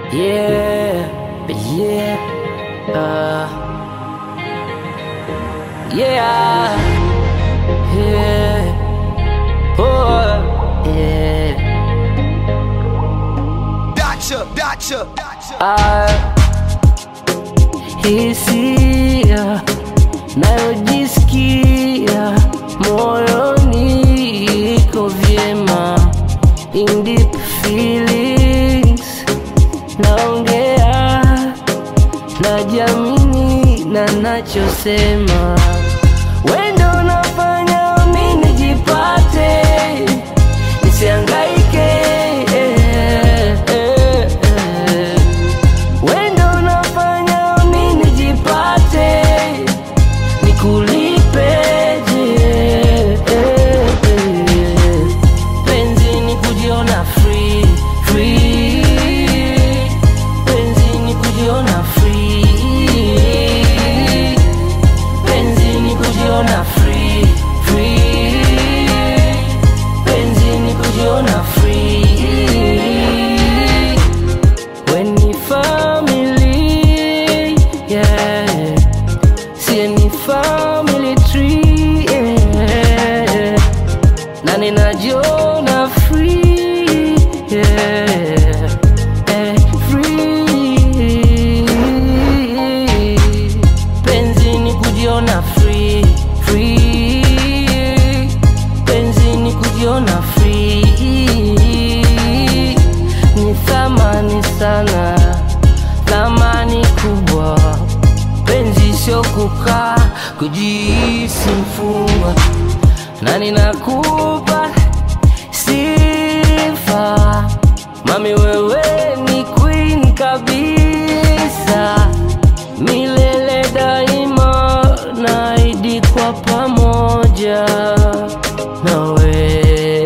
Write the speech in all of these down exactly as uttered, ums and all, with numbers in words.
Yeah, yeah, uh, yeah, yeah, oh, yeah. Dacha, dacha, dacha. Ah, hisia nayojisikia moyoni iko vyema, in deep feelings naongea, najamini na nachosema. Wendo nafanya mimi nijipate, nisihangaike. Wendo nafanya mimi nijipate, nikulipeje. Penzi ni kujiona free, free. Penzi ni kujiona free. Penzi ni kujiona free, free. Penzi ni kujiona free. When ni family, yeah. Sie ni family tree, yeah. Na ninajiona free, yeah. Eh, free. Penzi ni kujiona free, free. Penzi ni kujiona free. Ni thamani sana, thamani kubwa. Penzi sio kukaa kujihisi mfungwa, na ninakupa sifa mami, wewe ni queen kabisa. Milele daima naahidi kwa pamoja nawe.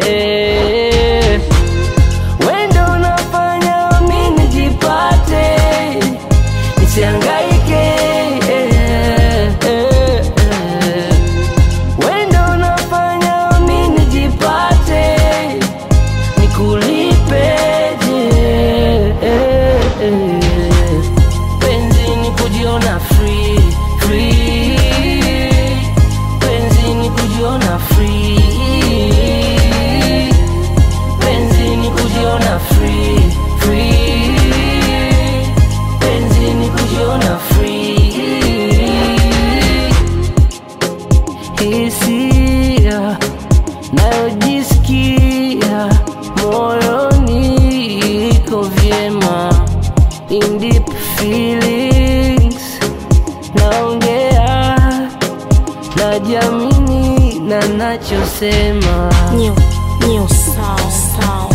Wendo nafanya mimi nijipate, nisihangaike. Wendo nafanya mimi nijipate, nikulipeje. Penzi ni kujiona free, free. Penzi ni kujiona free. Penzi ni kujiona free, free. Penzi ni kujiona free. Hisia nayojisikia moyoni iko vyema, in deep feelings naongea, najamini na nachosema. New, new sound, sound.